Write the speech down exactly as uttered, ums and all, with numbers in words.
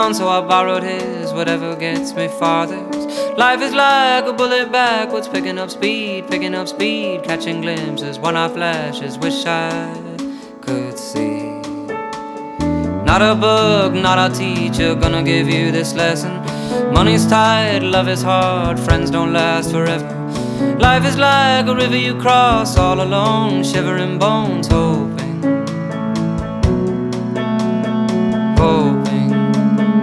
So I borrowed his, whatever gets me farthest. Life is like a bullet backwards, picking up speed, picking up speed, catching glimpses, one-eye flashes, wish I could see. Not a book, not a teacher gonna give you this lesson. Money's tight, love is hard, friends don't last forever. Life is like a river you cross all alone, shivering bones, hoping, hoping